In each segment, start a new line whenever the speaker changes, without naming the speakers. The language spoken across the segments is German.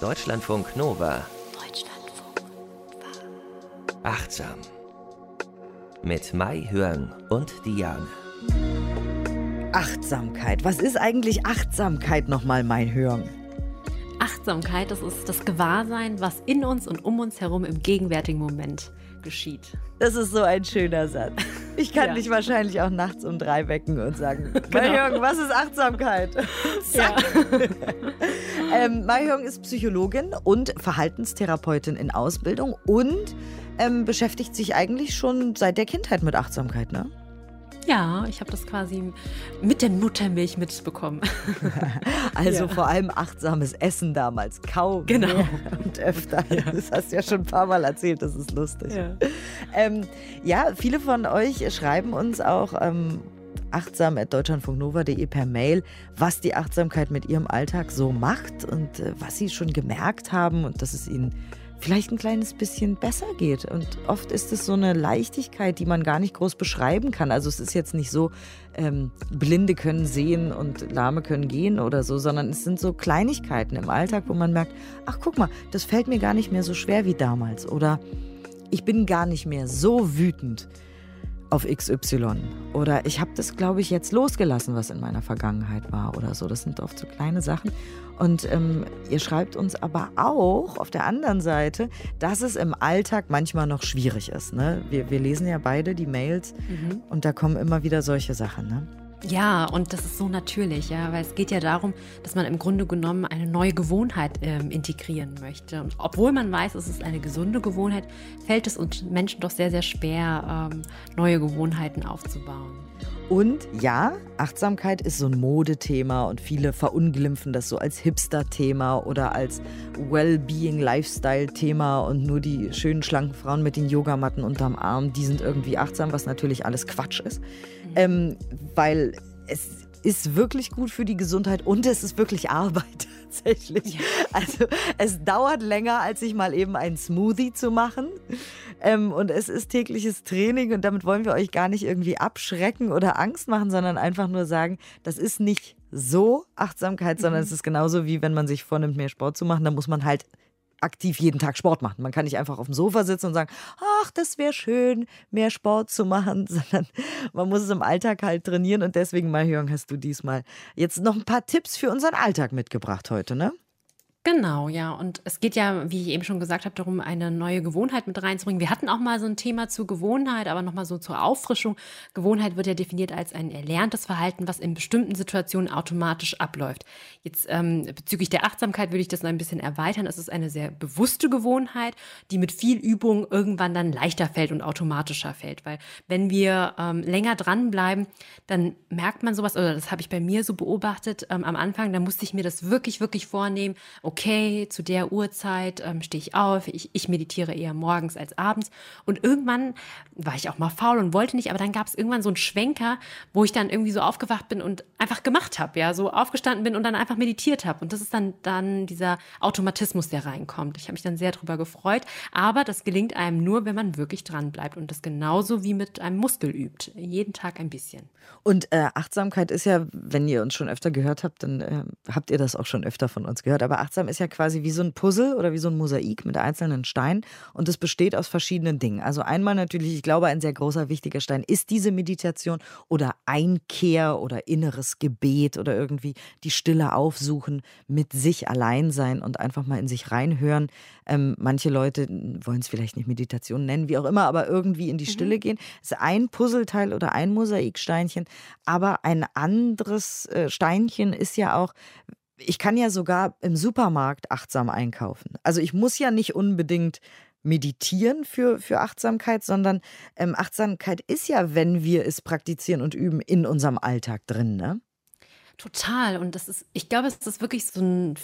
Deutschlandfunk Nova.
Deutschlandfunk Nova.
Achtsam. Mit Mai Hörn und Diane.
Achtsamkeit. Was ist eigentlich Achtsamkeit nochmal, Mai Hörn?
Achtsamkeit, das ist das Gewahrsein, was in uns und um uns herum im gegenwärtigen Moment geschieht.
Das ist so ein schöner Satz. Ich kann dich wahrscheinlich auch nachts um 3 wecken und sagen, Mai Hörn, was ist Achtsamkeit? Zack. Mai Hörn ist Psychologin und Verhaltenstherapeutin in Ausbildung und beschäftigt sich eigentlich schon seit der Kindheit mit Achtsamkeit, ne?
Ja, ich habe das quasi mit der Muttermilch mitbekommen.
Also vor allem achtsames Essen damals, kaum mehr und öfter. Ja. Das hast du ja schon ein paar Mal erzählt, das ist lustig. Ja, viele von euch schreiben uns auch achtsam@deutschlandfunknova.de per Mail, was die Achtsamkeit mit ihrem Alltag so macht und was sie schon gemerkt haben und dass es ihnen vielleicht ein kleines bisschen besser geht. Und oft ist es so eine Leichtigkeit, die man gar nicht groß beschreiben kann. Also es ist jetzt nicht so, Blinde können sehen und Lahme können gehen oder so, sondern es sind so Kleinigkeiten im Alltag, wo man merkt, ach guck mal, das fällt mir gar nicht mehr so schwer wie damals. Oder ich bin gar nicht mehr so wütend auf XY. Oder ich habe das, glaube ich, jetzt losgelassen, was in meiner Vergangenheit war oder so. Das sind oft so kleine Sachen. Und ihr schreibt uns aber auch auf der anderen Seite, dass es im Alltag manchmal noch schwierig ist. Ne? Wir lesen ja beide die Mails und da kommen immer wieder solche Sachen, ne?
Ja, und das ist so natürlich, ja, weil es geht ja darum, dass man im Grunde genommen eine neue Gewohnheit integrieren möchte. Und obwohl man weiß, es ist eine gesunde Gewohnheit, fällt es uns Menschen doch sehr, sehr schwer, neue Gewohnheiten aufzubauen.
Und ja, Achtsamkeit ist so ein Modethema und viele verunglimpfen das so als Hipster-Thema oder als Wellbeing-Lifestyle-Thema und nur die schönen, schlanken Frauen mit den Yogamatten unterm Arm, die sind irgendwie achtsam, was natürlich alles Quatsch ist. Weil es ist wirklich gut für die Gesundheit und es ist wirklich Arbeit tatsächlich. Ja. Also es dauert länger, als sich mal eben einen Smoothie zu machen. Und es ist tägliches Training und damit wollen wir euch gar nicht irgendwie abschrecken oder Angst machen, sondern einfach nur sagen, das ist nicht so Achtsamkeit, sondern es ist genauso wie wenn man sich vornimmt, mehr Sport zu machen, dann muss man halt aktiv jeden Tag Sport machen. Man kann nicht einfach auf dem Sofa sitzen und sagen, ach, das wäre schön, mehr Sport zu machen, sondern man muss es im Alltag halt trainieren und deswegen, Mai Hörn, hast du diesmal jetzt noch ein paar Tipps für unseren Alltag mitgebracht heute, ne?
Genau, ja. Und es geht ja, wie ich eben schon gesagt habe, darum, eine neue Gewohnheit mit reinzubringen. Wir hatten auch mal so ein Thema zur Gewohnheit, aber nochmal so zur Auffrischung. Gewohnheit wird ja definiert als ein erlerntes Verhalten, was in bestimmten Situationen automatisch abläuft. Jetzt bezüglich der Achtsamkeit würde ich das noch ein bisschen erweitern. Es ist eine sehr bewusste Gewohnheit, die mit viel Übung irgendwann dann leichter fällt und automatischer fällt. Weil wenn wir länger dranbleiben, dann merkt man sowas, oder das habe ich bei mir so beobachtet am Anfang, da musste ich mir das wirklich, wirklich vornehmen. Okay, zu der Uhrzeit stehe ich auf, ich meditiere eher morgens als abends und irgendwann war ich auch mal faul und wollte nicht, aber dann gab es irgendwann so einen Schwenker, wo ich dann irgendwie so aufgewacht bin und einfach gemacht habe, ja, so aufgestanden bin und dann einfach meditiert habe und das ist dann dieser Automatismus, der reinkommt. Ich habe mich dann sehr drüber gefreut, aber das gelingt einem nur, wenn man wirklich dran bleibt und das genauso wie mit einem Muskel übt, jeden Tag ein bisschen.
Und Achtsamkeit ist ja, wenn ihr uns schon öfter gehört habt, dann habt ihr das auch schon öfter von uns gehört, aber achtsam ist ja quasi wie so ein Puzzle oder wie so ein Mosaik mit einzelnen Steinen und es besteht aus verschiedenen Dingen. Also einmal natürlich, ich glaube, ein sehr großer, wichtiger Stein ist diese Meditation oder Einkehr oder inneres Gebet oder irgendwie die Stille aufsuchen, mit sich allein sein und einfach mal in sich reinhören. Manche Leute wollen es vielleicht nicht Meditation nennen, wie auch immer, aber irgendwie in die Stille gehen. Das ist ein Puzzleteil oder ein Mosaiksteinchen, aber ein anderes Steinchen ist ja auch, ich kann ja sogar im Supermarkt achtsam einkaufen. Also ich muss ja nicht unbedingt meditieren für Achtsamkeit, sondern Achtsamkeit ist ja, wenn wir es praktizieren und üben, in unserem Alltag drin, ne?
Total. Und ich glaube, es ist wirklich so eine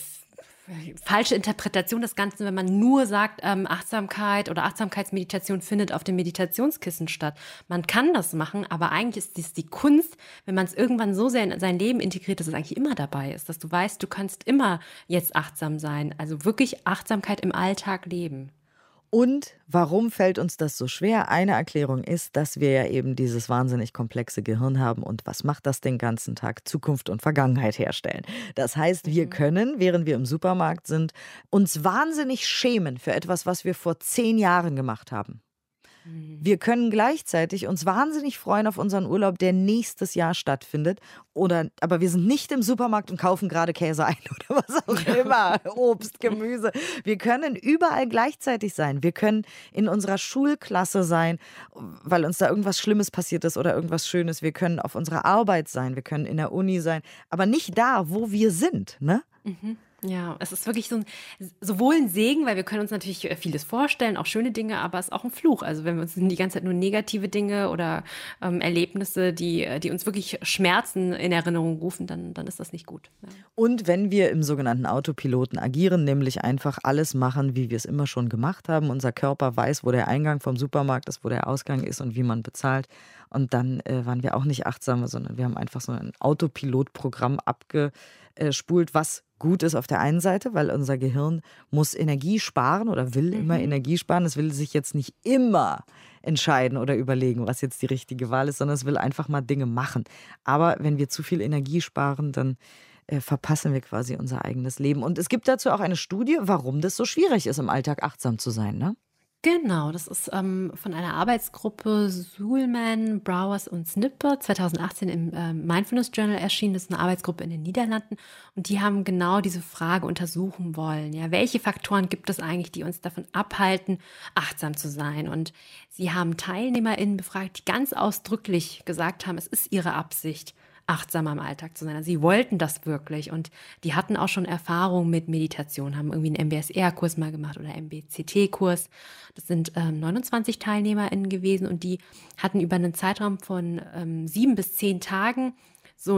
falsche Interpretation des Ganzen, wenn man nur sagt, Achtsamkeit oder Achtsamkeitsmeditation findet auf dem Meditationskissen statt. Man kann das machen, aber eigentlich ist dies die Kunst, wenn man es irgendwann so sehr in sein Leben integriert, dass es eigentlich immer dabei ist, dass du weißt, du kannst immer jetzt achtsam sein. Also wirklich Achtsamkeit im Alltag leben.
Und warum fällt uns das so schwer? Eine Erklärung ist, dass wir ja eben dieses wahnsinnig komplexe Gehirn haben. Und was macht das den ganzen Tag? Zukunft und Vergangenheit herstellen. Das heißt, wir können, während wir im Supermarkt sind, uns wahnsinnig schämen für etwas, was wir vor 10 Jahren gemacht haben. Wir können gleichzeitig uns wahnsinnig freuen auf unseren Urlaub, der nächstes Jahr stattfindet. Aber wir sind nicht im Supermarkt und kaufen gerade Käse ein oder was auch immer. Obst, Gemüse. Wir können überall gleichzeitig sein. Wir können in unserer Schulklasse sein, weil uns da irgendwas Schlimmes passiert ist oder irgendwas Schönes. Wir können auf unserer Arbeit sein. Wir können in der Uni sein. Aber nicht da, wo wir sind, ne?
Ja, es ist wirklich sowohl ein Segen, weil wir können uns natürlich vieles vorstellen, auch schöne Dinge, aber es ist auch ein Fluch. Also wenn wir uns die ganze Zeit nur negative Dinge oder Erlebnisse, die uns wirklich Schmerzen in Erinnerung rufen, dann ist das nicht gut. Ja.
Und wenn wir im sogenannten Autopiloten agieren, nämlich einfach alles machen, wie wir es immer schon gemacht haben. Unser Körper weiß, wo der Eingang vom Supermarkt ist, wo der Ausgang ist und wie man bezahlt. Und dann waren wir auch nicht achtsam, sondern wir haben einfach so ein Autopilotprogramm abgespult, was gut ist auf der einen Seite, weil unser Gehirn muss Energie sparen oder will immer Energie sparen. Es will sich jetzt nicht immer entscheiden oder überlegen, was jetzt die richtige Wahl ist, sondern es will einfach mal Dinge machen. Aber wenn wir zu viel Energie sparen, dann verpassen wir quasi unser eigenes Leben. Und es gibt dazu auch eine Studie, warum das so schwierig ist, im Alltag achtsam zu sein, ne?
Genau, das ist von einer Arbeitsgruppe Suhlman, Brouwers und Snipper 2018 im Mindfulness Journal erschienen. Das ist eine Arbeitsgruppe in den Niederlanden und die haben genau diese Frage untersuchen wollen. Ja, welche Faktoren gibt es eigentlich, die uns davon abhalten, achtsam zu sein? Und sie haben TeilnehmerInnen befragt, die ganz ausdrücklich gesagt haben, es ist ihre Absicht, achtsamer im Alltag zu sein. Also sie wollten das wirklich und die hatten auch schon Erfahrung mit Meditation, haben irgendwie einen MBSR-Kurs mal gemacht oder MBCT-Kurs. Das sind 29 TeilnehmerInnen gewesen und die hatten über einen Zeitraum von 7 bis 10 Tagen so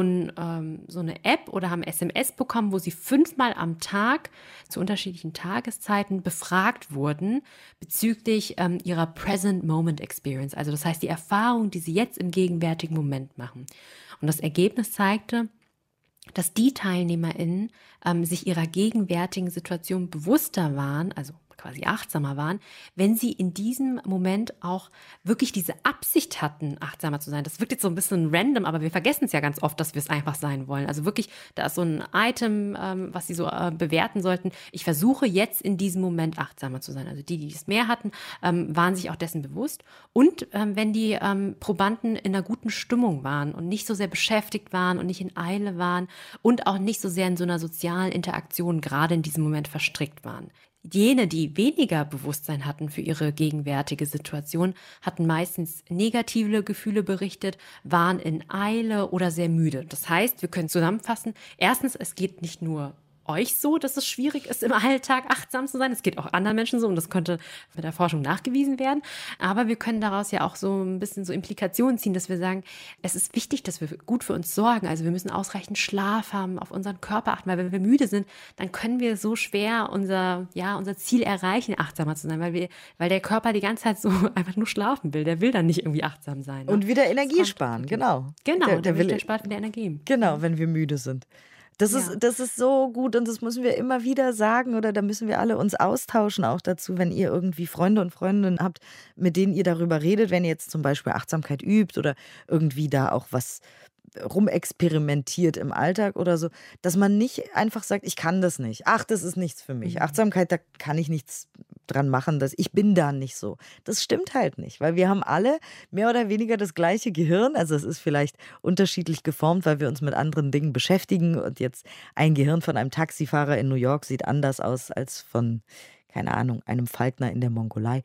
eine App oder haben SMS bekommen, wo sie 5-mal am Tag zu unterschiedlichen Tageszeiten befragt wurden bezüglich ihrer Present Moment Experience. Also das heißt, die Erfahrung, die sie jetzt im gegenwärtigen Moment machen. Und das Ergebnis zeigte, dass die TeilnehmerInnen sich ihrer gegenwärtigen Situation bewusster waren, also quasi achtsamer waren, wenn sie in diesem Moment auch wirklich diese Absicht hatten, achtsamer zu sein. Das wirkt jetzt so ein bisschen random, aber wir vergessen es ja ganz oft, dass wir es einfach sein wollen. Also wirklich, da ist so ein Item, was sie so bewerten sollten. Ich versuche jetzt in diesem Moment achtsamer zu sein. Also die es mehr hatten, waren sich auch dessen bewusst. Und wenn die Probanden in einer guten Stimmung waren und nicht so sehr beschäftigt waren und nicht in Eile waren und auch nicht so sehr in so einer sozialen Interaktion gerade in diesem Moment verstrickt waren. Jene, die weniger Bewusstsein hatten für ihre gegenwärtige Situation, hatten meistens negative Gefühle berichtet, waren in Eile oder sehr müde. Das heißt, wir können zusammenfassen, erstens, es geht nicht nur euch so, dass es schwierig ist, im Alltag achtsam zu sein. Es geht auch anderen Menschen so und das könnte mit der Forschung nachgewiesen werden. Aber wir können daraus ja auch so ein bisschen so Implikationen ziehen, dass wir sagen, es ist wichtig, dass wir gut für uns sorgen. Also wir müssen ausreichend Schlaf haben, auf unseren Körper achten, weil wenn wir müde sind, dann können wir so schwer unser Ziel erreichen, achtsamer zu sein, weil der Körper die ganze Zeit so einfach nur schlafen will. Der will dann nicht irgendwie achtsam sein. Ne?
Und wieder Energie sparen, genau.
Genau, der spart wieder Energie.
Genau, wenn wir müde sind. Das ist so gut und das müssen wir immer wieder sagen oder da müssen wir alle uns austauschen auch dazu, wenn ihr irgendwie Freunde und Freundinnen habt, mit denen ihr darüber redet, wenn ihr jetzt zum Beispiel Achtsamkeit übt oder irgendwie da auch was rumexperimentiert im Alltag oder so, dass man nicht einfach sagt, ich kann das nicht. Ach, das ist nichts für mich. Achtsamkeit, da kann ich nichts dran machen, ich bin da nicht so. Das stimmt halt nicht, weil wir haben alle mehr oder weniger das gleiche Gehirn. Also es ist vielleicht unterschiedlich geformt, weil wir uns mit anderen Dingen beschäftigen und jetzt ein Gehirn von einem Taxifahrer in New York sieht anders aus als von, keine Ahnung, einem Falkner in der Mongolei.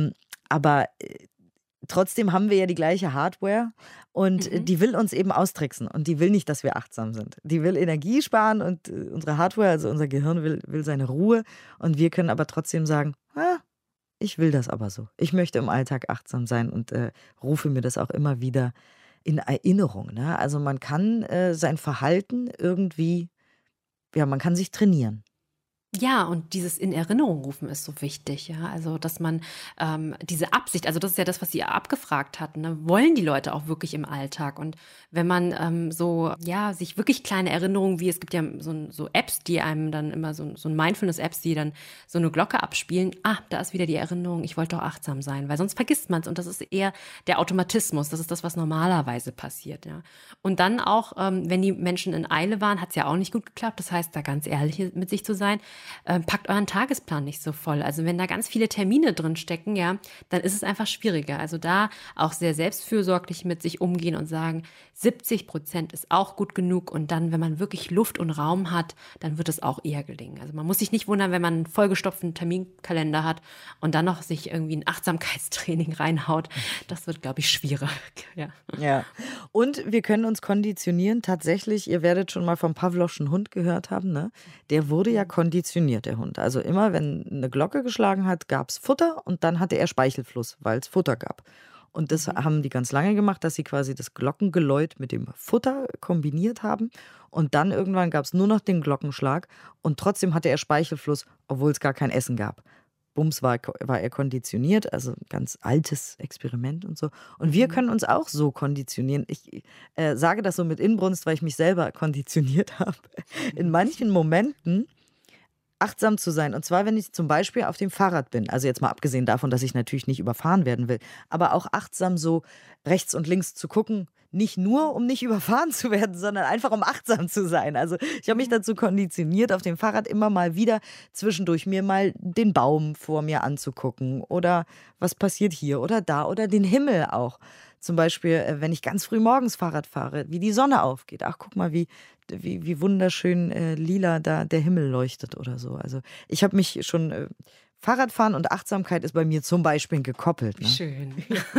Aber trotzdem haben wir ja die gleiche Hardware und die will uns eben austricksen und die will nicht, dass wir achtsam sind. Die will Energie sparen und unsere Hardware, also unser Gehirn will seine Ruhe und wir können aber trotzdem sagen, ich will das aber so. Ich möchte im Alltag achtsam sein und rufe mir das auch immer wieder in Erinnerung. Ne? Also man kann sein Verhalten irgendwie, man kann sich trainieren.
Ja, und dieses in Erinnerung rufen ist so wichtig, ja. Also, dass man diese Absicht, also das ist ja das, was Sie abgefragt hatten, ne? Wollen die Leute auch wirklich im Alltag? Und wenn man sich wirklich kleine Erinnerungen, wie es gibt ja so Apps, die einem dann immer so ein Mindfulness-Apps, die dann so eine Glocke abspielen. Da ist wieder die Erinnerung, ich wollte doch achtsam sein, weil sonst vergisst man es. Und das ist eher der Automatismus, das ist das, was normalerweise passiert, ja. Und dann auch, wenn die Menschen in Eile waren, hat es ja auch nicht gut geklappt. Das heißt, da ganz ehrlich mit sich zu sein, packt euren Tagesplan nicht so voll. Also wenn da ganz viele Termine drin stecken, ja, dann ist es einfach schwieriger. Also da auch sehr selbstfürsorglich mit sich umgehen und sagen, 70% ist auch gut genug. Und dann, wenn man wirklich Luft und Raum hat, dann wird es auch eher gelingen. Also man muss sich nicht wundern, wenn man einen vollgestopften Terminkalender hat und dann noch sich irgendwie ein Achtsamkeitstraining reinhaut. Das wird, glaube ich, schwierig.
Ja. Und wir können uns konditionieren. Tatsächlich, ihr werdet schon mal vom Pavlovschen Hund gehört haben, ne? Der wurde ja konditioniert, der Hund. Also immer, wenn eine Glocke geschlagen hat, gab es Futter und dann hatte er Speichelfluss, weil es Futter gab. Und das haben die ganz lange gemacht, dass sie quasi das Glockengeläut mit dem Futter kombiniert haben. Und dann irgendwann gab es nur noch den Glockenschlag und trotzdem hatte er Speichelfluss, obwohl es gar kein Essen gab. Bums war er konditioniert, also ein ganz altes Experiment und so. Und wir können uns auch so konditionieren. Ich sage das so mit Inbrunst, weil ich mich selber konditioniert habe. In manchen Momenten achtsam zu sein. Und zwar, wenn ich zum Beispiel auf dem Fahrrad bin. Also jetzt mal abgesehen davon, dass ich natürlich nicht überfahren werden will. Aber auch achtsam so rechts und links zu gucken. Nicht nur, um nicht überfahren zu werden, sondern einfach, um achtsam zu sein. Also ich habe mich dazu konditioniert, auf dem Fahrrad immer mal wieder zwischendurch mir mal den Baum vor mir anzugucken. Oder was passiert hier oder da. Oder den Himmel auch. Zum Beispiel, wenn ich ganz früh morgens Fahrrad fahre, wie die Sonne aufgeht. Ach, guck mal, wie wunderschön lila da der Himmel leuchtet oder so. Also ich habe mich schon, Fahrradfahren und Achtsamkeit ist bei mir zum Beispiel gekoppelt. Ne?
Schön.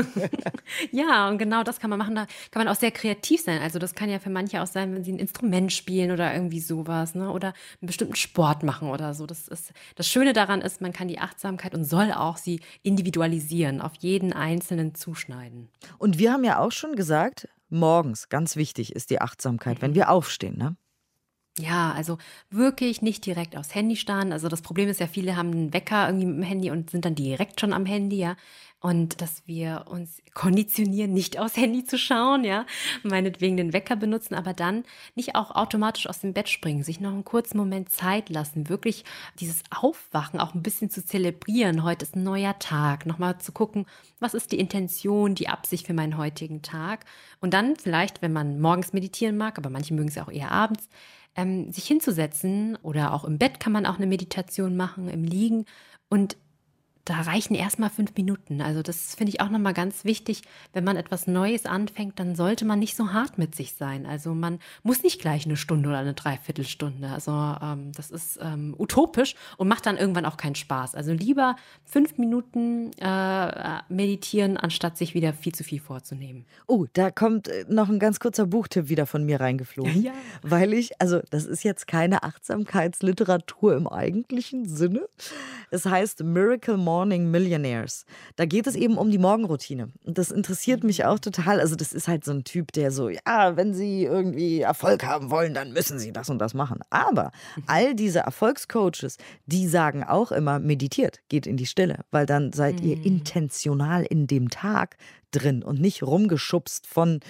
Ja, und genau das kann man machen. Da kann man auch sehr kreativ sein. Also das kann ja für manche auch sein, wenn sie ein Instrument spielen oder irgendwie sowas, ne? Oder einen bestimmten Sport machen oder so. Das Schöne daran ist, man kann die Achtsamkeit und soll auch sie individualisieren, auf jeden Einzelnen zuschneiden.
Und wir haben ja auch schon gesagt, morgens, ganz wichtig ist die Achtsamkeit, wenn wir aufstehen, ne?
Ja, also wirklich nicht direkt aufs Handy starren. Also das Problem ist ja, viele haben einen Wecker irgendwie mit dem Handy und sind dann direkt schon am Handy, ja. Und dass wir uns konditionieren, nicht aufs Handy zu schauen, ja, meinetwegen den Wecker benutzen, aber dann nicht auch automatisch aus dem Bett springen, sich noch einen kurzen Moment Zeit lassen, wirklich dieses Aufwachen auch ein bisschen zu zelebrieren. Heute ist ein neuer Tag, nochmal zu gucken, was ist die Intention, die Absicht für meinen heutigen Tag. Und dann vielleicht, wenn man morgens meditieren mag, aber manche mögen es ja auch eher abends, sich hinzusetzen oder auch im Bett kann man auch eine Meditation machen, im Liegen und da reichen erstmal 5 Minuten. Also das finde ich auch nochmal ganz wichtig. Wenn man etwas Neues anfängt, dann sollte man nicht so hart mit sich sein. Also man muss nicht gleich eine Stunde oder eine Dreiviertelstunde. Also das ist utopisch und macht dann irgendwann auch keinen Spaß. Also lieber 5 Minuten meditieren, anstatt sich wieder viel zu viel vorzunehmen.
Oh, da kommt noch ein ganz kurzer Buchtipp wieder von mir reingeflogen.
Ja.
Weil das ist jetzt keine Achtsamkeitsliteratur im eigentlichen Sinne. Es heißt Miracle Morning Millionaires. Da geht es eben um die Morgenroutine. Und das interessiert mich auch total. Also das ist halt so ein Typ, der so, ja, wenn Sie irgendwie Erfolg haben wollen, dann müssen Sie das und das machen. Aber all diese Erfolgscoaches, die sagen auch immer, meditiert, geht in die Stille. Weil dann seid ihr intentional in dem Tag drin und nicht rumgeschubst von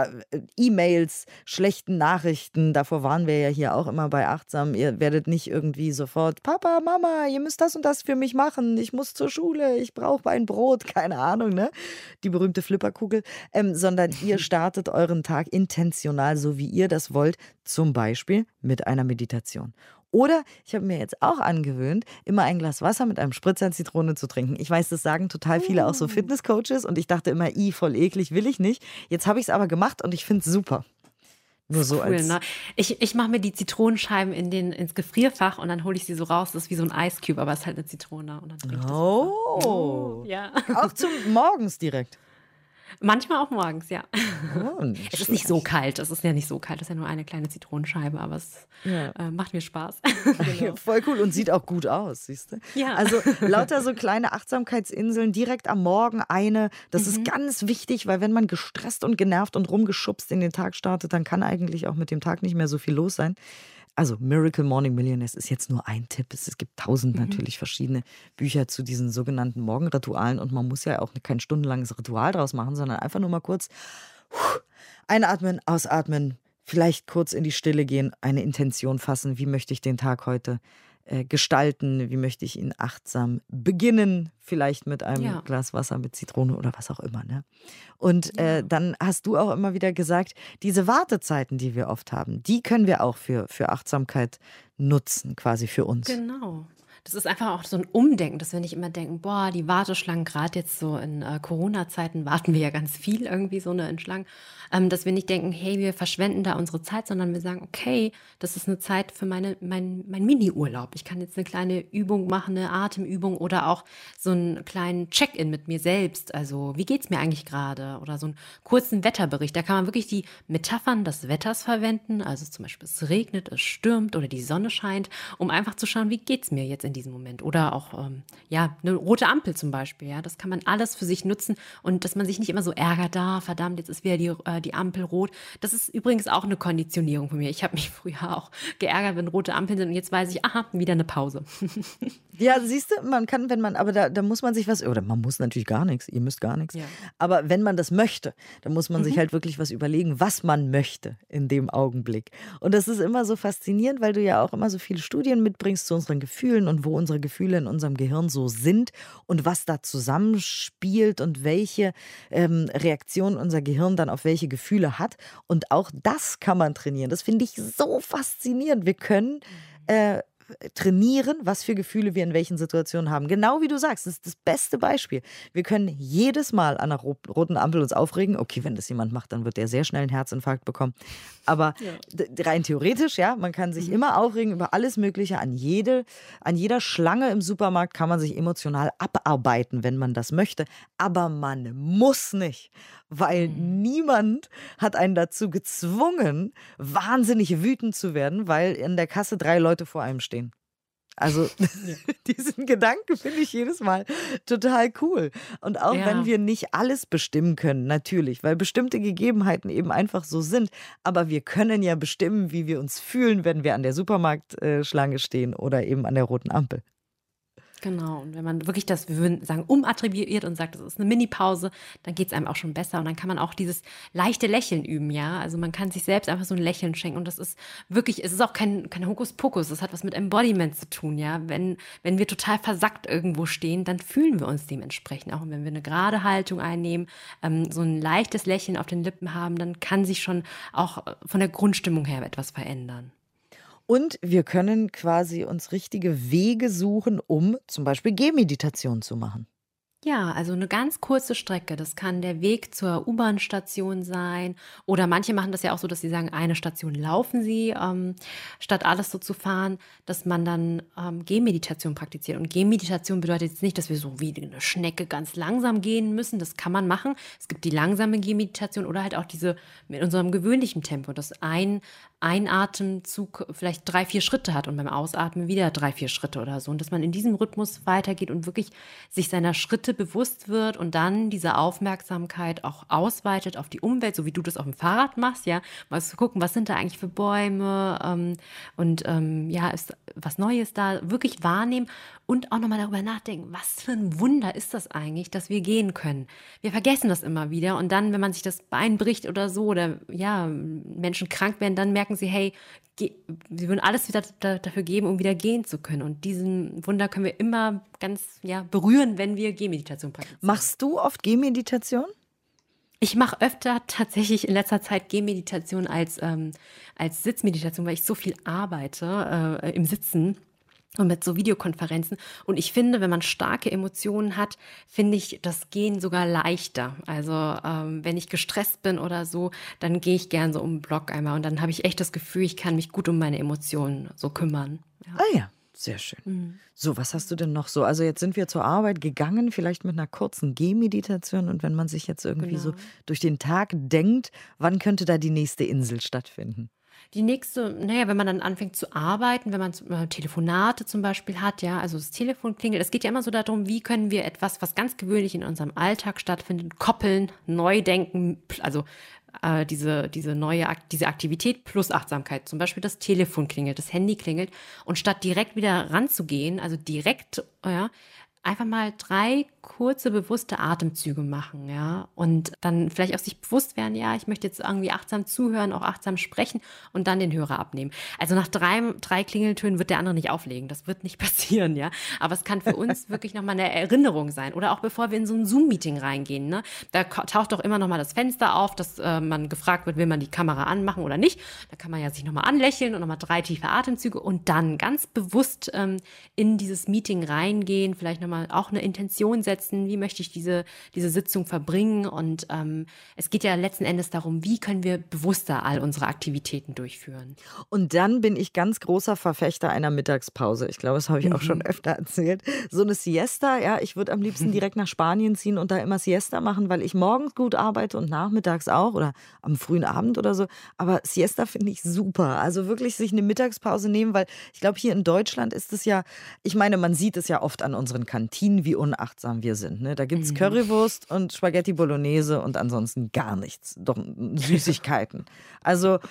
E-Mails, schlechten Nachrichten. Davor waren wir ja hier auch immer bei Achtsam. Ihr werdet nicht irgendwie sofort, Papa, Mama, ihr müsst das und das für mich machen. Ich muss zur Schule, ich brauche ein Brot, keine Ahnung, ne? Die berühmte Flipperkugel. Sondern ihr startet euren Tag intentional, so wie ihr das wollt. Zum Beispiel mit einer Meditation. Oder ich habe mir jetzt auch angewöhnt, immer ein Glas Wasser mit einem Spritzer Zitrone zu trinken. Ich weiß, das sagen total viele auch so Fitnesscoaches und ich dachte immer, voll eklig, will ich nicht. Jetzt habe ich es aber gemacht und ich finde es super. Nur so
cool,
als
ne? Ich mache mir die Zitronenscheiben ins Gefrierfach und dann hole ich sie so raus. Das ist wie so ein Ice Cube, aber es ist halt eine Zitrone. Und dann trinke ich das
Oh,
ja.
auch zum Morgens direkt.
Manchmal auch morgens, ja.
Oh, nicht
Es ist nicht so kalt, es ist ja nicht so kalt, es ist ja nur eine kleine Zitronenscheibe, aber es macht mir Spaß.
Genau. Voll cool und sieht auch gut aus, siehst du?
Ja.
Also lauter so kleine Achtsamkeitsinseln direkt am Morgen das ist ganz wichtig, weil wenn man gestresst und genervt und rumgeschubst in den Tag startet, dann kann eigentlich auch mit dem Tag nicht mehr so viel los sein. Also Miracle Morning Millionaires ist jetzt nur ein Tipp. Es gibt 1000 natürlich verschiedene Bücher zu diesen sogenannten Morgenritualen und man muss ja auch kein stundenlanges Ritual draus machen, sondern einfach nur mal kurz einatmen, ausatmen, vielleicht kurz in die Stille gehen, eine Intention fassen. Wie möchte ich den Tag heute gestalten? Wie möchte ich ihn achtsam beginnen? Vielleicht mit einem Glas Wasser mit Zitrone oder was auch immer. Ne? Und dann hast du auch immer wieder gesagt, diese Wartezeiten, die wir oft haben, die können wir auch für Achtsamkeit nutzen, quasi für uns.
Genau. Das ist einfach auch so ein Umdenken, dass wir nicht immer denken, boah, die Warteschlangen, gerade jetzt so in Corona-Zeiten warten wir ja ganz viel irgendwie so in Schlangen, dass wir nicht denken, hey, wir verschwenden da unsere Zeit, sondern wir sagen, okay, das ist eine Zeit für mein Mini-Urlaub. Ich kann jetzt eine kleine Übung machen, eine Atemübung oder auch so einen kleinen Check-in mit mir selbst. Also wie geht's mir eigentlich gerade? Oder so einen kurzen Wetterbericht. Da kann man wirklich die Metaphern des Wetters verwenden. Also zum Beispiel es regnet, es stürmt oder die Sonne scheint, um einfach zu schauen, wie geht's mir jetzt in diesem Moment. Oder auch eine rote Ampel zum Beispiel. Ja, das kann man alles für sich nutzen und dass man sich nicht immer so ärgert, verdammt, jetzt ist wieder die Ampel rot. Das ist übrigens auch eine Konditionierung von mir. Ich habe mich früher auch geärgert, wenn rote Ampeln sind und jetzt weiß ich, aha, wieder eine Pause.
Ja, siehst du, man kann, wenn man, aber da muss man sich was, oder man muss natürlich gar nichts, ihr müsst gar nichts, aber wenn man das möchte, dann muss man sich halt wirklich was überlegen, was man möchte in dem Augenblick. Und das ist immer so faszinierend, weil du ja auch immer so viele Studien mitbringst zu unseren Gefühlen und wo unsere Gefühle in unserem Gehirn so sind und was da zusammenspielt und welche Reaktionen unser Gehirn dann auf welche Gefühle hat. Und auch das kann man trainieren. Das finde ich so faszinierend. Wir können trainieren, was für Gefühle wir in welchen Situationen haben. Genau wie du sagst, das ist das beste Beispiel. Wir können jedes Mal an einer roten Ampel uns aufregen. Okay, wenn das jemand macht, dann wird der sehr schnell einen Herzinfarkt bekommen. Aber rein theoretisch, ja, man kann sich immer aufregen über alles Mögliche. An jeder Schlange im Supermarkt kann man sich emotional abarbeiten, wenn man das möchte. Aber man muss nicht, weil niemand hat einen dazu gezwungen, wahnsinnig wütend zu werden, weil in der Kasse 3 Leute vor einem stehen. Also diesen Gedanken finde ich jedes Mal total cool. Und auch wenn wir nicht alles bestimmen können, natürlich, weil bestimmte Gegebenheiten eben einfach so sind. Aber wir können ja bestimmen, wie wir uns fühlen, wenn wir an der Supermarktschlange stehen oder eben an der roten Ampel.
Genau, und wenn man wirklich das, wir würden sagen, umattribuiert und sagt, das ist eine Mini-Pause, dann geht es einem auch schon besser und dann kann man auch dieses leichte Lächeln üben, ja, also man kann sich selbst einfach so ein Lächeln schenken und das ist wirklich, es ist auch kein Hokuspokus, das hat was mit Embodiment zu tun, ja, wenn wir total versackt irgendwo stehen, dann fühlen wir uns dementsprechend auch und wenn wir eine gerade Haltung einnehmen, so ein leichtes Lächeln auf den Lippen haben, dann kann sich schon auch von der Grundstimmung her etwas verändern.
Und wir können quasi uns richtige Wege suchen, um zum Beispiel Gehmeditation zu machen.
Ja, also eine ganz kurze Strecke. Das kann der Weg zur U-Bahn-Station sein. Oder manche machen das ja auch so, dass sie sagen, eine Station laufen sie, statt alles so zu fahren, dass man dann Gehmeditation praktiziert. Und Gehmeditation bedeutet jetzt nicht, dass wir so wie eine Schnecke ganz langsam gehen müssen. Das kann man machen. Es gibt die langsame Gehmeditation oder halt auch diese mit unserem gewöhnlichen Tempo, dass ein Atemzug vielleicht 3, 4 Schritte hat und beim Ausatmen wieder 3, 4 Schritte oder so. Und dass man in diesem Rhythmus weitergeht und wirklich sich seiner Schritte bewusst wird und dann diese Aufmerksamkeit auch ausweitet auf die Umwelt, so wie du das auf dem Fahrrad machst, ja, mal zu gucken, was sind da eigentlich für Bäume ist was Neues da, wirklich wahrnehmen und auch nochmal darüber nachdenken, was für ein Wunder ist das eigentlich, dass wir gehen können. Wir vergessen das immer wieder und dann, wenn man sich das Bein bricht oder so oder ja, Menschen krank werden, dann merken sie, hey, sie würden alles wieder dafür geben, um wieder gehen zu können. Und diesen Wunder können wir immer ganz berühren, wenn wir Gehmeditation praktizieren.
Machst du oft Gehmeditation?
Ich mache öfter tatsächlich in letzter Zeit Gehmeditation als Sitzmeditation, weil ich so viel arbeite im Sitzen. Und mit so Videokonferenzen. Und ich finde, wenn man starke Emotionen hat, finde ich das Gehen sogar leichter. Also wenn ich gestresst bin oder so, dann gehe ich gern so um den Block einmal. Und dann habe ich echt das Gefühl, ich kann mich gut um meine Emotionen so kümmern. Ja.
Ah ja, sehr schön. So, was hast du denn noch so? Also jetzt sind wir zur Arbeit gegangen, vielleicht mit einer kurzen Gehmeditation. Und wenn man sich jetzt irgendwie so durch den Tag denkt, wann könnte da die nächste Insel stattfinden?
Die nächste, wenn man dann anfängt zu arbeiten, wenn man Telefonate zum Beispiel hat, ja, also das Telefon klingelt. Es geht ja immer so darum, wie können wir etwas, was ganz gewöhnlich in unserem Alltag stattfindet, koppeln, neu denken, also diese Aktivität plus Achtsamkeit. Zum Beispiel das Telefon klingelt, das Handy klingelt und statt direkt wieder ranzugehen, also direkt, einfach mal 3 kurze, bewusste Atemzüge machen, ja. Und dann vielleicht auch sich bewusst werden, ja, ich möchte jetzt irgendwie achtsam zuhören, auch achtsam sprechen und dann den Hörer abnehmen. Also nach 3 Klingeltönen wird der andere nicht auflegen. Das wird nicht passieren, ja. Aber es kann für uns wirklich nochmal eine Erinnerung sein. Oder auch bevor wir in so ein Zoom-Meeting reingehen, ne. Da taucht doch immer nochmal das Fenster auf, dass man gefragt wird, will man die Kamera anmachen oder nicht. Da kann man ja sich nochmal anlächeln und nochmal 3 tiefe Atemzüge und dann ganz bewusst in dieses Meeting reingehen, vielleicht nochmal auch eine Intention setzen, wie möchte ich diese Sitzung verbringen und es geht ja letzten Endes darum, wie können wir bewusster all unsere Aktivitäten durchführen.
Und dann bin ich ganz großer Verfechter einer Mittagspause. Ich glaube, das habe ich auch schon öfter erzählt. So eine Siesta, ja, ich würde am liebsten direkt nach Spanien ziehen und da immer Siesta machen, weil ich morgens gut arbeite und nachmittags auch oder am frühen Abend oder so. Aber Siesta finde ich super. Also wirklich sich eine Mittagspause nehmen, weil ich glaube, hier in Deutschland ist es ja, ich meine, man sieht es ja oft an unseren Kantinen, wie unachtsam wir sind. Ne? Da gibt es Currywurst und Spaghetti Bolognese und ansonsten gar nichts. Doch Süßigkeiten. Also,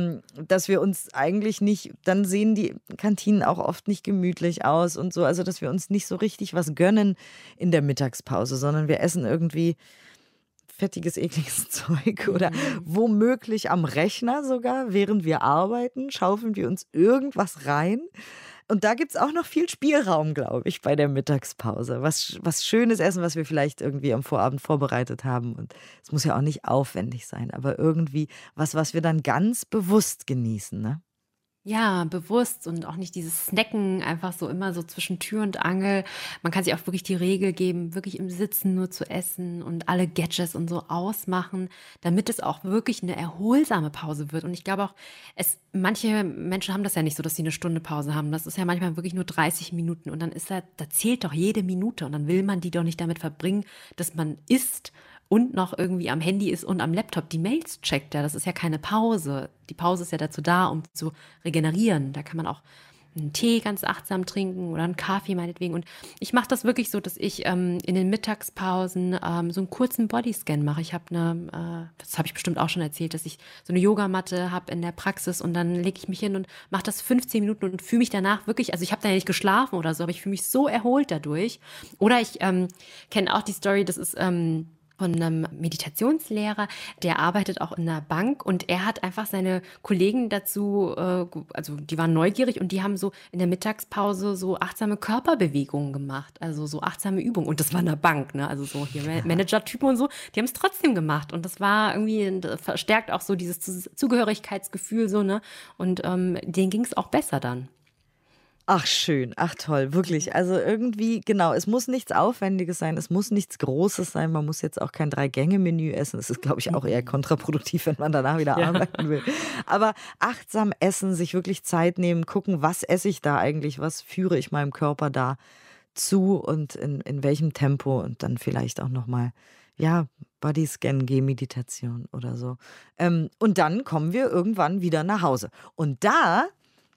dass wir uns eigentlich nicht, dann sehen die Kantinen auch oft nicht gemütlich aus und so. Also, dass wir uns nicht so richtig was gönnen in der Mittagspause, sondern wir essen irgendwie fettiges, ekliges Zeug oder womöglich am Rechner sogar, während wir arbeiten, schaufeln wir uns irgendwas rein. Und da gibt es auch noch viel Spielraum, glaube ich, bei der Mittagspause. Was Schönes essen, was wir vielleicht irgendwie am Vorabend vorbereitet haben. Und es muss ja auch nicht aufwendig sein, aber irgendwie was wir dann ganz bewusst genießen, ne?
Ja, bewusst und auch nicht dieses Snacken einfach so immer so zwischen Tür und Angel. Man kann sich auch wirklich die Regel geben, wirklich im Sitzen nur zu essen und alle Gadgets und so ausmachen, damit es auch wirklich eine erholsame Pause wird. Und ich glaube auch, manche Menschen haben das ja nicht so, dass sie eine Stunde Pause haben. Das ist ja manchmal wirklich nur 30 Minuten und dann da zählt doch jede Minute und dann will man die doch nicht damit verbringen, dass man isst und noch irgendwie am Handy ist und am Laptop die Mails checkt. Ja, das ist ja keine Pause. Die Pause ist ja dazu da, um zu regenerieren. Da kann man auch einen Tee ganz achtsam trinken oder einen Kaffee meinetwegen. Und ich mache das wirklich so, dass ich in den Mittagspausen so einen kurzen Bodyscan mache. Ich habe das habe ich bestimmt auch schon erzählt, dass ich so eine Yogamatte habe in der Praxis und dann lege ich mich hin und mache das 15 Minuten und fühle mich danach wirklich, also ich habe da ja nicht geschlafen oder so, aber ich fühle mich so erholt dadurch. Oder ich kenne auch die Story, das ist von einem Meditationslehrer, der arbeitet auch in einer Bank und er hat einfach seine Kollegen dazu, also die waren neugierig und die haben so in der Mittagspause so achtsame Körperbewegungen gemacht, also so achtsame Übungen und das war in der Bank, ne, also so hier Manager-Typen und so, die haben es trotzdem gemacht und das war irgendwie, verstärkt auch so dieses Zugehörigkeitsgefühl so, ne, und denen ging es auch besser dann.
Ach schön, ach toll, wirklich. Also irgendwie, genau, es muss nichts Aufwendiges sein, es muss nichts Großes sein, man muss jetzt auch kein 3-Gänge-Menü essen. Das ist, glaube ich, auch eher kontraproduktiv, wenn man danach wieder arbeiten will. Aber achtsam essen, sich wirklich Zeit nehmen, gucken, was esse ich da eigentlich, was führe ich meinem Körper da zu und in welchem Tempo und dann vielleicht auch nochmal, ja, Bodyscan, Gehmeditation oder so. Und dann kommen wir irgendwann wieder nach Hause. Und da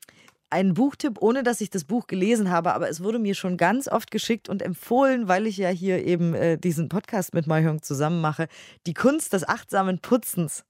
ein Buchtipp, ohne dass ich das Buch gelesen habe, aber es wurde mir schon ganz oft geschickt und empfohlen, weil ich ja hier eben diesen Podcast mit Mai Hyung zusammen mache. Die Kunst des achtsamen Putzens.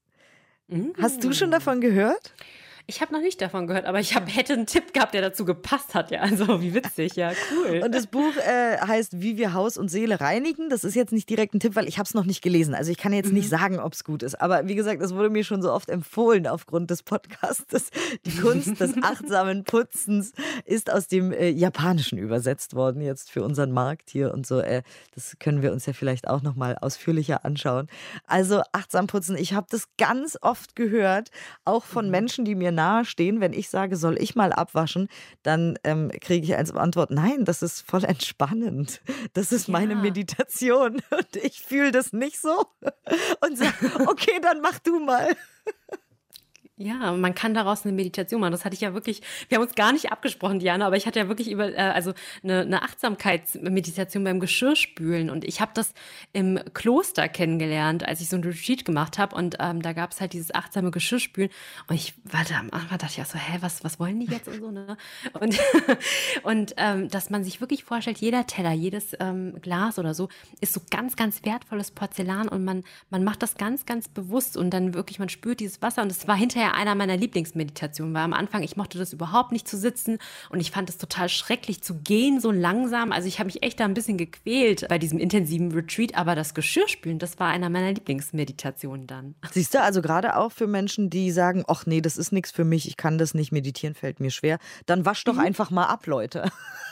Hast du schon davon gehört?
Ich habe noch nicht davon gehört, aber hätte einen Tipp gehabt, der dazu gepasst hat. Ja, also wie witzig, ja, cool.
Und das Buch heißt Wie wir Haus und Seele reinigen. Das ist jetzt nicht direkt ein Tipp, weil ich habe es noch nicht gelesen. Also ich kann jetzt nicht sagen, ob es gut ist. Aber wie gesagt, es wurde mir schon so oft empfohlen aufgrund des Podcasts. Die Kunst des achtsamen Putzens ist aus dem Japanischen übersetzt worden jetzt für unseren Markt hier und so. Das können wir uns ja vielleicht auch noch mal ausführlicher anschauen. Also achtsam putzen. Ich habe das ganz oft gehört, auch von Menschen, die mir nahe stehen. Wenn ich sage, soll ich mal abwaschen, dann kriege ich als Antwort, nein, das ist voll entspannend. Das ist meine Meditation und ich fühle das nicht so. Und sage, okay, dann mach du mal.
Ja, man kann daraus eine Meditation machen. Das hatte ich ja wirklich, wir haben uns gar nicht abgesprochen, Diana, aber ich hatte ja wirklich also eine Achtsamkeitsmeditation beim Geschirrspülen. Und ich habe das im Kloster kennengelernt, als ich so ein Retreat gemacht habe. Und da gab es halt dieses achtsame Geschirrspülen. Und ich warte, am Anfang dachte ich auch so, was wollen die jetzt und so, ne? Und, dass man sich wirklich vorstellt, jeder Teller, jedes Glas oder so, ist so ganz, ganz wertvolles Porzellan. Und man macht das ganz, ganz bewusst. Und dann wirklich, man spürt dieses Wasser. Und es war hinterher einer meiner Lieblingsmeditationen, weil am Anfang, ich mochte das überhaupt nicht zu sitzen und ich fand es total schrecklich zu gehen, so langsam. Also ich habe mich echt da ein bisschen gequält bei diesem intensiven Retreat, aber das Geschirrspülen, das war einer meiner Lieblingsmeditationen dann.
Siehst du, also gerade auch für Menschen, die sagen, ach nee, das ist nichts für mich, ich kann das nicht, meditieren fällt mir schwer, dann wasch doch einfach mal ab, Leute.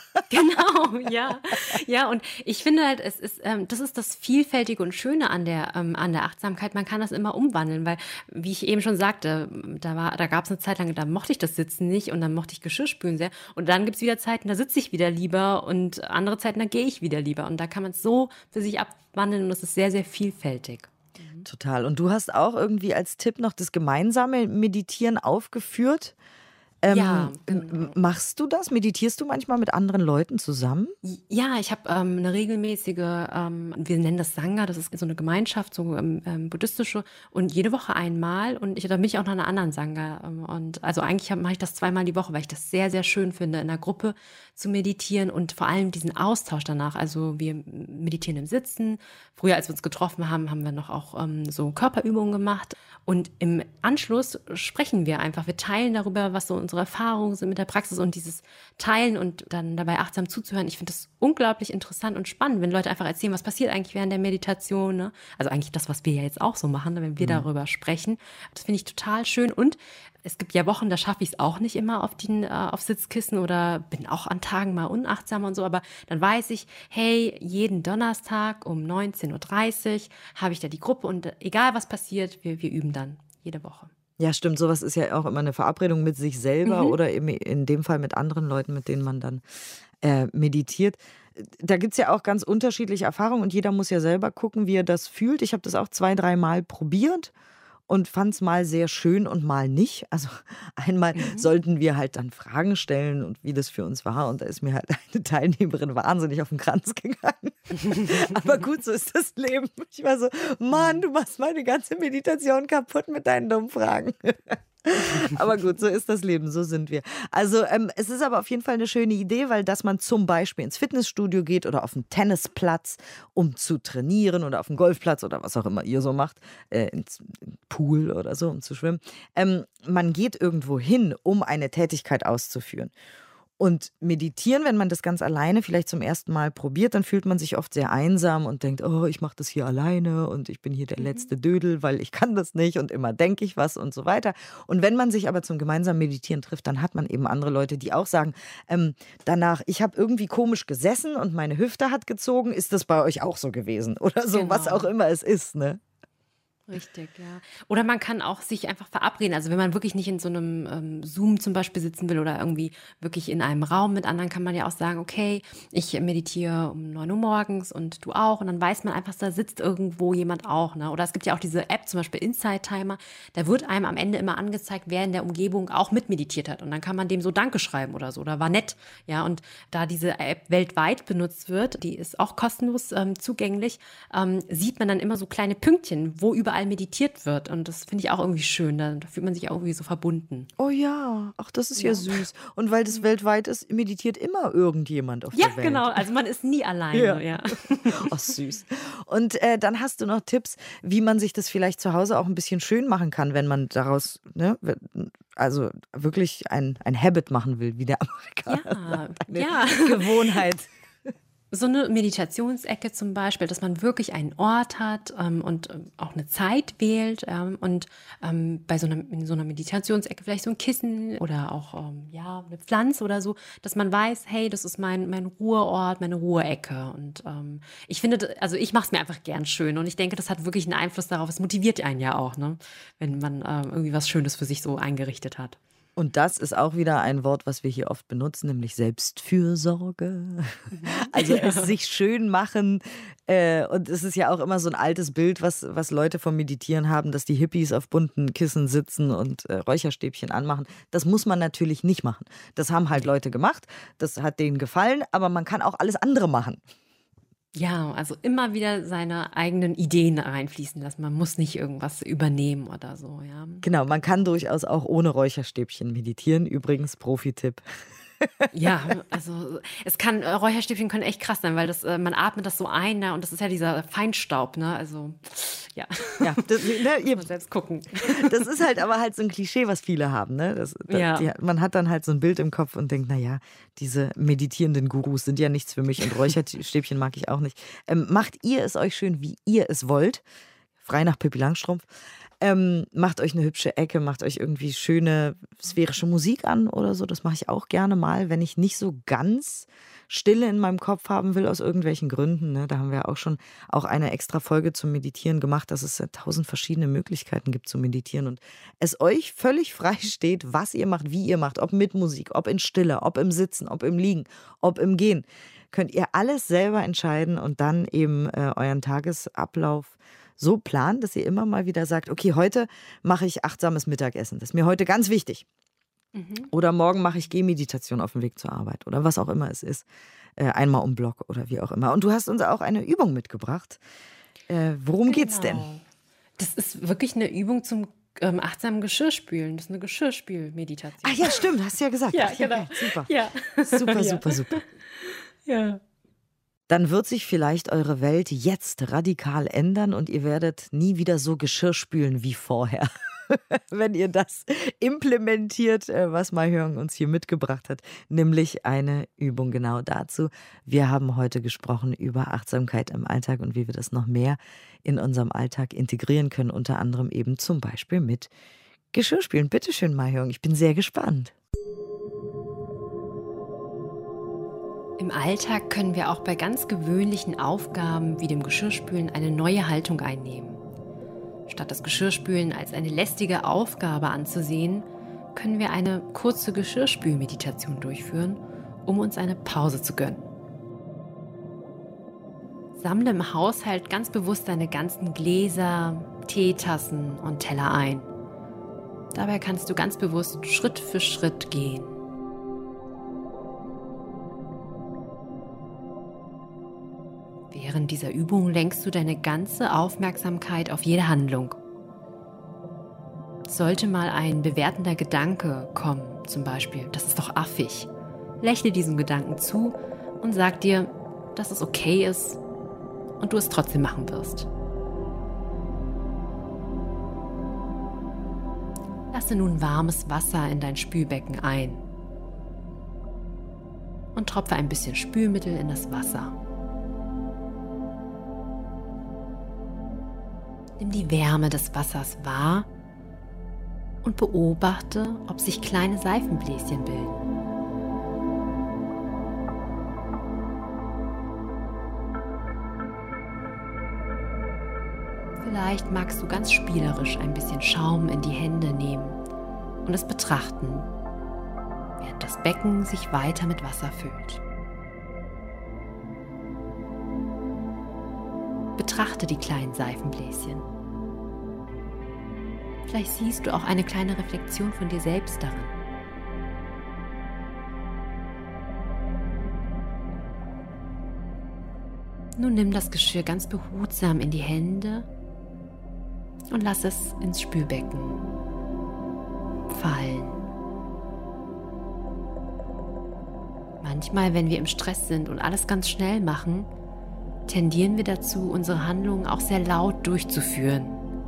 Genau, ja. Ja, und ich finde halt, das ist das Vielfältige und Schöne an der Achtsamkeit. Man kann das immer umwandeln, weil, wie ich eben schon sagte, da gab es eine Zeit lang, da mochte ich das Sitzen nicht und dann mochte ich Geschirrspülen sehr. Und dann gibt es wieder Zeiten, da sitze ich wieder lieber und andere Zeiten, da gehe ich wieder lieber. Und da kann man es so für sich abwandeln und das ist sehr, sehr vielfältig.
Total. Und du hast auch irgendwie als Tipp noch das gemeinsame Meditieren aufgeführt.
Ja, genau.
Machst du das? Meditierst du manchmal mit anderen Leuten zusammen?
Ja, ich habe eine regelmäßige, wir nennen das Sangha, das ist so eine Gemeinschaft, so buddhistische, und jede Woche einmal und da bin ich auch noch in einer anderen Sangha. Und also eigentlich mache ich das zweimal die Woche, weil ich das sehr, sehr schön finde, in einer Gruppe zu meditieren und vor allem diesen Austausch danach. Also wir meditieren im Sitzen. Früher, als wir uns getroffen haben, haben wir noch auch so Körperübungen gemacht. Und im Anschluss sprechen wir einfach. Wir teilen darüber, was so unsere Erfahrungen sind mit der Praxis und dieses Teilen und dann dabei achtsam zuzuhören. Ich finde das unglaublich interessant und spannend, wenn Leute einfach erzählen, was passiert eigentlich während der Meditation. Ne? Also eigentlich das, was wir ja jetzt auch so machen, wenn wir darüber sprechen. Das finde ich total schön. Und es gibt ja Wochen, da schaffe ich es auch nicht immer auf Sitzkissen oder bin auch an Tagen mal unachtsam und so. Aber dann weiß ich, hey, jeden Donnerstag um 19:30 Uhr habe ich da die Gruppe und egal was passiert, wir üben dann jede Woche.
Ja, stimmt. Sowas ist ja auch immer eine Verabredung mit sich selber oder in dem Fall mit anderen Leuten, mit denen man dann meditiert. Da gibt es ja auch ganz unterschiedliche Erfahrungen und jeder muss ja selber gucken, wie er das fühlt. Ich habe das auch 2-3 Mal probiert und fand es mal sehr schön und mal nicht. Also einmal sollten wir halt dann Fragen stellen und wie das für uns war. Und da ist mir halt eine Teilnehmerin wahnsinnig auf den Kranz gegangen. Aber gut, so ist das Leben. Ich war so, Mann, du machst meine ganze Meditation kaputt mit deinen dummen Fragen. Aber gut, so ist das Leben, so sind wir. Also es ist aber auf jeden Fall eine schöne Idee, weil dass man zum Beispiel ins Fitnessstudio geht oder auf einen Tennisplatz, um zu trainieren oder auf einen Golfplatz oder was auch immer ihr so macht, ins Pool oder so, um zu schwimmen. Man geht irgendwo hin, um eine Tätigkeit auszuführen. Und meditieren, wenn man das ganz alleine vielleicht zum ersten Mal probiert, dann fühlt man sich oft sehr einsam und denkt, oh, ich mache das hier alleine und ich bin hier der letzte Dödel, weil ich kann das nicht und immer denke ich was und so weiter. Und wenn man sich aber zum gemeinsamen Meditieren trifft, dann hat man eben andere Leute, die auch sagen, danach, ich habe irgendwie komisch gesessen und meine Hüfte hat gezogen, ist das bei euch auch so gewesen? Oder so, was auch immer es ist, ne?
Richtig, ja. Oder man kann auch sich einfach verabreden. Also wenn man wirklich nicht in so einem Zoom zum Beispiel sitzen will oder irgendwie wirklich in einem Raum mit anderen, kann man ja auch sagen, okay, ich meditiere um 9 Uhr morgens und du auch. Und dann weiß man einfach, da sitzt irgendwo jemand auch. Ne? Oder es gibt ja auch diese App, zum Beispiel Insight Timer. Da wird einem am Ende immer angezeigt, wer in der Umgebung auch mitmeditiert hat. Und dann kann man dem so Danke schreiben oder so. Oder war nett. Ja, und da diese App weltweit benutzt wird, die ist auch kostenlos zugänglich, sieht man dann immer so kleine Pünktchen, wo überall meditiert wird. Und das finde ich auch irgendwie schön. Da fühlt man sich auch irgendwie so verbunden.
Oh ja, ach, das ist ja süß. Und weil das weltweit ist, meditiert immer irgendjemand auf
Ja,
der Welt.
genau. Also man ist nie alleine. Ja.
Ach, süß. Und dann hast du noch Tipps, wie man sich das vielleicht zu Hause auch ein bisschen schön machen kann, wenn man daraus, ne, also wirklich ein Habit machen will, wie der Amerikaner.
Ja.
Gewohnheit.
So eine Meditationsecke zum Beispiel, dass man wirklich einen Ort hat und auch eine Zeit wählt und in so einer Meditationsecke vielleicht so ein Kissen oder auch eine Pflanze oder so, dass man weiß, hey, das ist mein Ruheort, meine Ruheecke. Und ich finde, also ich mache es mir einfach gern schön und ich denke, das hat wirklich einen Einfluss darauf. Es motiviert einen ja auch, ne, wenn man irgendwie was Schönes für sich so eingerichtet hat.
Und das ist auch wieder ein Wort, was wir hier oft benutzen, nämlich Selbstfürsorge. Also es sich schön machen. Und es ist ja auch immer so ein altes Bild, was Leute vom Meditieren haben, dass die Hippies auf bunten Kissen sitzen und Räucherstäbchen anmachen. Das muss man natürlich nicht machen. Das haben halt Leute gemacht. Das hat denen gefallen. Aber man kann auch alles andere machen.
Ja, also immer wieder seine eigenen Ideen reinfließen lassen. Man muss nicht irgendwas übernehmen oder so, ja.
Genau, man kann durchaus auch ohne Räucherstäbchen meditieren. Übrigens, Profi-Tipp.
Ja, also Räucherstäbchen können echt krass sein, weil man atmet das so ein, ne? Und das ist ja dieser Feinstaub, ne? Also, ja.
Ja, das, ne,
Muss man selbst gucken.
Das ist halt aber halt so ein Klischee, was viele haben, ne? Man hat dann halt so ein Bild im Kopf und denkt, naja, diese meditierenden Gurus sind ja nichts für mich und Räucherstäbchen mag ich auch nicht. Macht ihr es euch schön, wie ihr es wollt? Frei nach Pippi Langstrumpf. Macht euch eine hübsche Ecke, macht euch irgendwie schöne sphärische Musik an oder so. Das mache ich auch gerne mal, wenn ich nicht so ganz Stille in meinem Kopf haben will, aus irgendwelchen Gründen. Ne? Da haben wir auch schon eine extra Folge zum Meditieren gemacht, dass es 1000 verschiedene Möglichkeiten gibt zu meditieren und es euch völlig frei steht, was ihr macht, wie ihr macht, ob mit Musik, ob in Stille, ob im Sitzen, ob im Liegen, ob im Gehen. Könnt ihr alles selber entscheiden und dann eben euren Tagesablauf so planen, dass ihr immer mal wieder sagt, okay, heute mache ich achtsames Mittagessen. Das ist mir heute ganz wichtig. Oder morgen mache ich Gehmeditation auf dem Weg zur Arbeit oder was auch immer es ist. Einmal um Block oder wie auch immer. Und du hast uns auch eine Übung mitgebracht. Worum geht's denn?
Das ist wirklich eine Übung zum achtsamen Geschirrspülen. Das ist eine Geschirrspülmeditation.
Ach ja, stimmt, hast du ja gesagt.
Ja, genau.
Super.
Ja.
Super.
Ja.
Dann wird sich vielleicht eure Welt jetzt radikal ändern und ihr werdet nie wieder so Geschirr spülen wie vorher. Wenn ihr das implementiert, was Mai-Hyung uns hier mitgebracht hat, nämlich eine Übung genau dazu. Wir haben heute gesprochen über Achtsamkeit im Alltag und wie wir das noch mehr in unserem Alltag integrieren können, unter anderem eben zum Beispiel mit Geschirrspülen. Bitte schön, Mai-Hyung, ich bin sehr gespannt.
Im Alltag können wir auch bei ganz gewöhnlichen Aufgaben wie dem Geschirrspülen eine neue Haltung einnehmen. Statt das Geschirrspülen als eine lästige Aufgabe anzusehen, können wir eine kurze Geschirrspülmeditation durchführen, um uns eine Pause zu gönnen. Sammle im Haushalt ganz bewusst deine ganzen Gläser, Teetassen und Teller ein. Dabei kannst du ganz bewusst Schritt für Schritt gehen. Während dieser Übung lenkst du deine ganze Aufmerksamkeit auf jede Handlung. Sollte mal ein bewertender Gedanke kommen, zum Beispiel, das ist doch affig, lächle diesem Gedanken zu und sag dir, dass es okay ist und du es trotzdem machen wirst. Lasse nun warmes Wasser in dein Spülbecken ein und tropfe ein bisschen Spülmittel in das Wasser. Nimm die Wärme des Wassers wahr und beobachte, ob sich kleine Seifenbläschen bilden. Vielleicht magst du ganz spielerisch ein bisschen Schaum in die Hände nehmen und es betrachten, während das Becken sich weiter mit Wasser füllt. Betrachte die kleinen Seifenbläschen. Vielleicht siehst du auch eine kleine Reflexion von dir selbst darin. Nun nimm das Geschirr ganz behutsam in die Hände und lass es ins Spülbecken fallen. Manchmal, wenn wir im Stress sind und alles ganz schnell machen, tendieren wir dazu, unsere Handlungen auch sehr laut durchzuführen.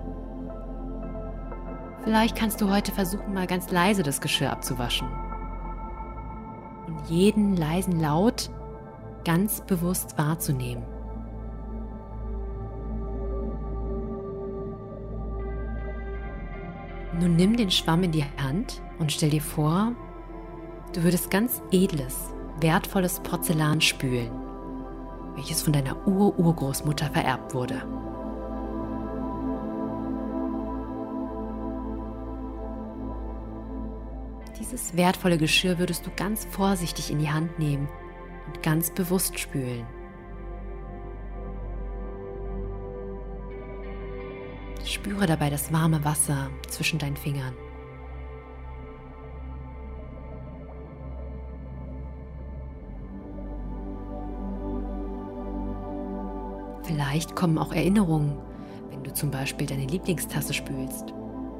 Vielleicht kannst du heute versuchen, mal ganz leise das Geschirr abzuwaschen und jeden leisen Laut ganz bewusst wahrzunehmen. Nun nimm den Schwamm in die Hand und stell dir vor, du würdest ganz edles, wertvolles Porzellan spülen, welches von deiner Urgroßmutter vererbt wurde. Dieses wertvolle Geschirr würdest du ganz vorsichtig in die Hand nehmen und ganz bewusst spülen. Spüre dabei das warme Wasser zwischen deinen Fingern. Vielleicht kommen auch Erinnerungen, wenn du zum Beispiel deine Lieblingstasse spülst.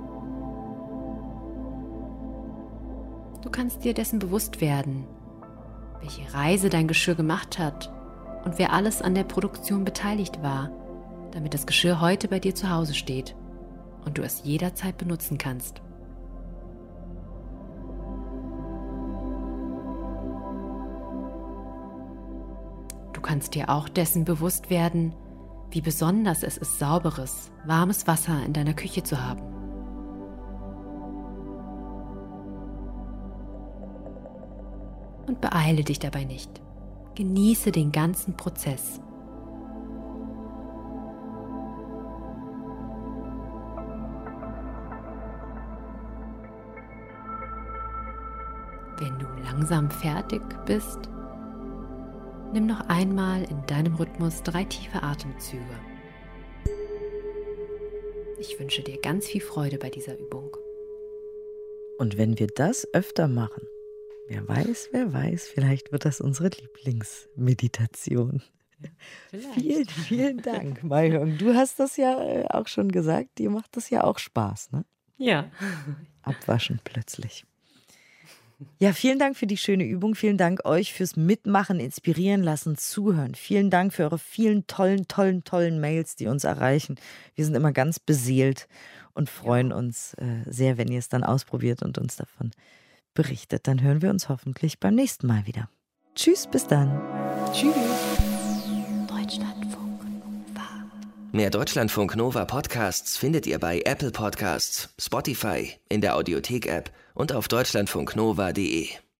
Du kannst dir dessen bewusst werden, welche Reise dein Geschirr gemacht hat und wer alles an der Produktion beteiligt war, damit das Geschirr heute bei dir zu Hause steht und du es jederzeit benutzen kannst. Du kannst dir auch dessen bewusst werden, wie besonders es ist, sauberes, warmes Wasser in deiner Küche zu haben. Und beeile dich dabei nicht. Genieße den ganzen Prozess. Wenn du langsam fertig bist, nimm noch einmal in deinem Rhythmus 3 tiefe Atemzüge. Ich wünsche dir ganz viel Freude bei dieser Übung.
Und wenn wir das öfter machen, wer weiß, vielleicht wird das unsere Lieblingsmeditation. Vielen, vielen Dank, Mai-Hörn. Du hast das ja auch schon gesagt, dir macht das ja auch Spaß, ne?
Ja.
Abwaschen plötzlich. Ja, vielen Dank für die schöne Übung. Vielen Dank euch fürs Mitmachen, inspirieren lassen, zuhören. Vielen Dank für eure vielen tollen Mails, die uns erreichen. Wir sind immer ganz beseelt und freuen uns sehr, wenn ihr es dann ausprobiert und uns davon berichtet. Dann hören wir uns hoffentlich beim nächsten Mal wieder. Tschüss, bis dann.
Tschüss. Deutschlandfunk Nova.
Mehr Deutschlandfunk Nova Podcasts findet ihr bei Apple Podcasts, Spotify, in der Audiothek-App und auf deutschlandfunknova.de.